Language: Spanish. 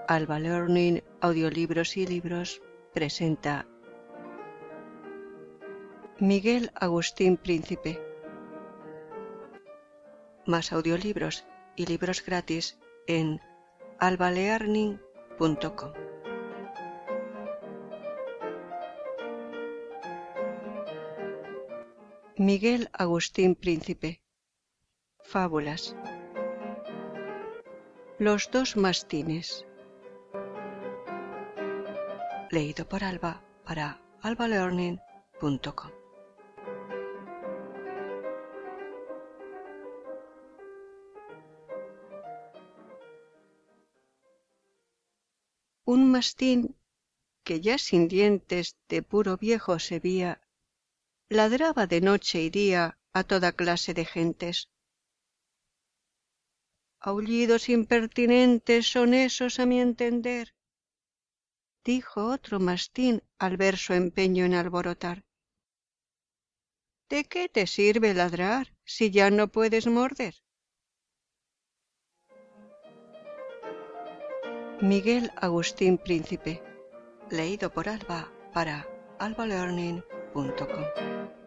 Alba Learning Audiolibros y Libros presenta Miguel Agustín Príncipe. Más audiolibros y libros gratis en albalearning.com. Miguel Agustín Príncipe. Fábulas. Los dos mastines. Leído por Alba para albalearning.com. Un mastín, que ya sin dientes de puro viejo se vía, ladraba de noche y día a toda clase de gentes. Aullidos impertinentes son esos a mi entender, dijo otro mastín al ver su empeño en alborotar. ¿De qué te sirve ladrar si ya no puedes morder? Miguel Agustín Príncipe, leído por Alba para albalearning.com.